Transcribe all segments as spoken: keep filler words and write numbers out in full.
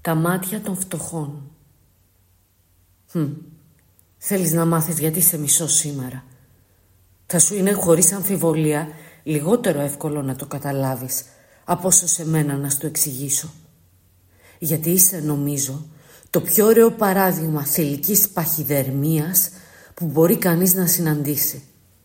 Τα μάτια των φτωχών. Hm. Θέλεις να μάθεις γιατί σε μισώ σήμερα. Θα σου είναι χωρίς αμφιβολία λιγότερο εύκολο να το καταλάβεις από όσο σε μένα να σου το εξηγήσω. Γιατί είσαι, νομίζω, το πιο ωραίο παράδειγμα θηλυκής παχυδερμίας που μπορεί κανείς να συναντήσει.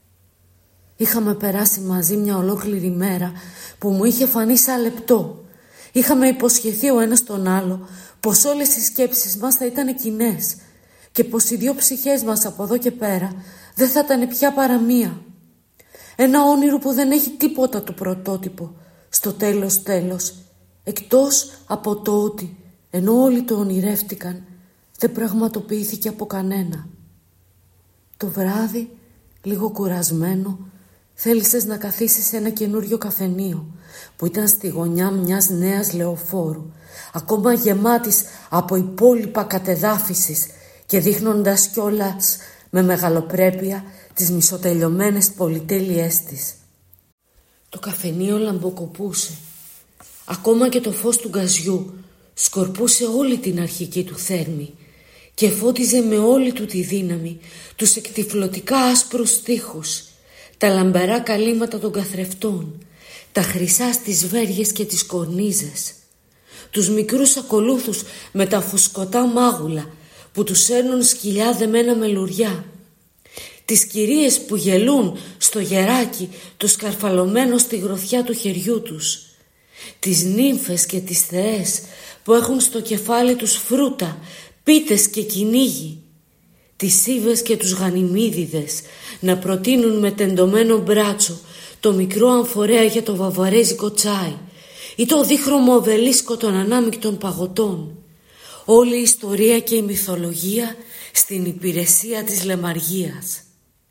Είχαμε περάσει μαζί μια ολόκληρη μέρα που μου είχε φανεί σαν λεπτό. Είχαμε υποσχεθεί ο ένας τον άλλο πως όλες οι σκέψεις μας θα ήταν κοινές και πως οι δύο ψυχές μας από εδώ και πέρα δεν θα ήταν πια παρά μία. Ένα όνειρο που δεν έχει τίποτα το πρωτότυπο στο τέλος τέλος, εκτός από το ότι ενώ όλοι το ονειρεύτηκαν δεν πραγματοποιήθηκε από κανένα. Το βράδυ, λίγο κουρασμένο, θέλησες να καθίσεις σε ένα καινούριο καφενείο που ήταν στη γωνιά μιας νέας λεωφόρου, ακόμα γεμάτης από υπόλοιπα κατεδάφισης και δείχνοντας κιόλας με μεγαλοπρέπεια τις μισοτελειωμένες πολυτέλειές της. Το καφενείο λαμποκοπούσε. Ακόμα και το φως του γκαζιού σκορπούσε όλη την αρχική του θέρμη και φώτιζε με όλη του τη δύναμη τους εκτυφλωτικά άσπρους τοίχους, τα λαμπερά καλύματα των καθρεφτών, τα χρυσά στις βέργες και τις κορνίζες, τους μικρούς ακολούθους με τα φουσκωτά μάγουλα που τους σέρνουν σκυλιά δεμένα με λουριά, τις κυρίες που γελούν στο γεράκι το σκαρφαλωμένο στη γροθιά του χεριού τους, τις νύμφες και τις θεές που έχουν στο κεφάλι τους φρούτα, πίτες και κυνήγι, τις ύβες και τους γανιμίδιδες να προτείνουν με τεντωμένο μπράτσο το μικρό αμφορέα για το βαβαρέζικο τσάι ή το δίχρωμο οβελίσκο των ανάμεικτων παγωτών. Όλη η ιστορία και η μυθολογία στην υπηρεσία της λεμαργίας.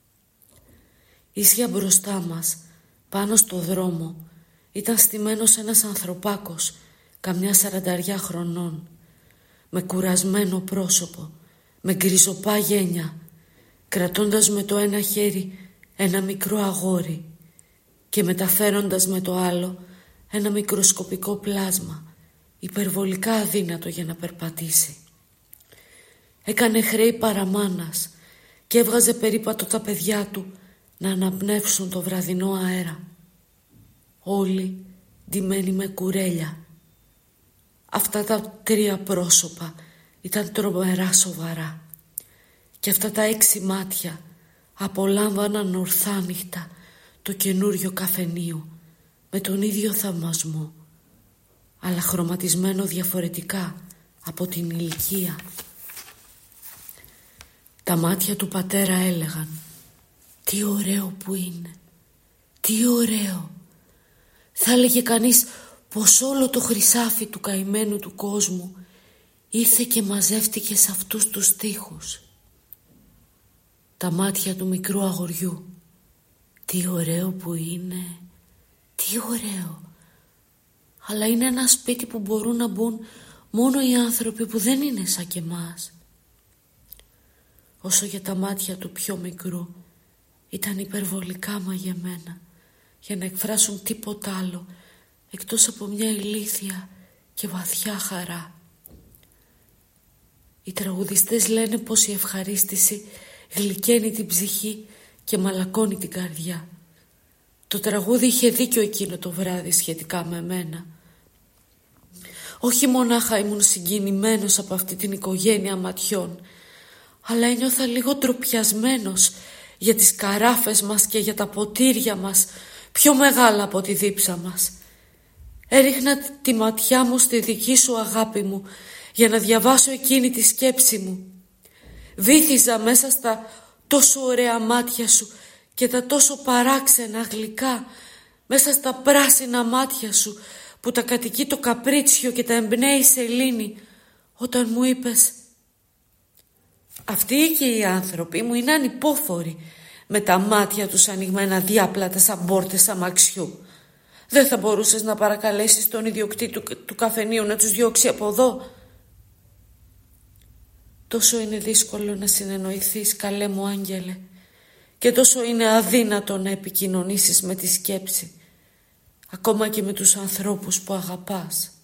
Ίσια μπροστά μας, πάνω στο δρόμο, ήταν στημένος ένας ανθρωπάκος, καμιά σαρανταριά χρονών, με κουρασμένο πρόσωπο, με γκριζοπά γένια, κρατώντας με το ένα χέρι ένα μικρό αγόρι και μεταφέροντας με το άλλο ένα μικροσκοπικό πλάσμα, υπερβολικά αδύνατο για να περπατήσει. Έκανε χρέη παραμάνας και έβγαζε περίπατο τα παιδιά του να αναπνεύσουν το βραδινό αέρα. Όλοι ντυμένοι με κουρέλια. Αυτά τα τρία πρόσωπα ήταν τρομερά σοβαρά και αυτά τα έξι μάτια απολάμβαναν ορθάνυχτα το καινούριο καφενείο με τον ίδιο θαυμασμό, αλλά χρωματισμένο διαφορετικά από την ηλικία. Τα μάτια του πατέρα έλεγαν «Τι ωραίο που είναι, τι ωραίο». Θα έλεγε κανείς πως όλο το χρυσάφι του καημένου του κόσμου ήρθε και μαζεύτηκε σε αυτούς τους τοίχους. Τα μάτια του μικρού αγοριού «Τι ωραίο που είναι, τι ωραίο». Αλλά είναι ένα σπίτι που μπορούν να μπουν μόνο οι άνθρωποι που δεν είναι σαν και εμάς. Όσο για τα μάτια του πιο μικρού, ήταν υπερβολικά μαγεμένα για να εκφράσουν τίποτα άλλο εκτός από μια ηλίθια και βαθιά χαρά. Οι τραγουδιστές λένε πως η ευχαρίστηση γλυκαίνει την ψυχή και μαλακώνει την καρδιά. Το τραγούδι είχε δίκιο εκείνο το βράδυ σχετικά με μένα. Όχι μονάχα ήμουν συγκινημένος από αυτή την οικογένεια ματιών, αλλά ένιωθα λίγο ντροπιασμένος για τις καράφες μας και για τα ποτήρια μας, πιο μεγάλα από τη δίψα μας. Έριχνα τη ματιά μου στη δική σου αγάπη μου για να διαβάσω εκείνη τη σκέψη μου. Βύθιζα μέσα στα τόσο ωραία μάτια σου και τα τόσο παράξενα γλυκά, μέσα στα πράσινα μάτια σου που τα κατοικεί το καπρίτσιο και τα εμπνέει η σελήνη, όταν μου είπες «Αυτοί και οι άνθρωποι μου είναι ανυπόφοροι, με τα μάτια τους ανοιγμένα διάπλατα σαν πόρτες αμαξιού. Δεν θα μπορούσες να παρακαλέσεις τον ιδιοκτήτη του, του καφενείου να τους διώξει από εδώ?» Τόσο είναι δύσκολο να συνεννοηθείς, καλέ μου άγγελε, και τόσο είναι αδύνατο να επικοινωνήσεις με τη σκέψη, ακόμα και με τους ανθρώπους που αγαπάς.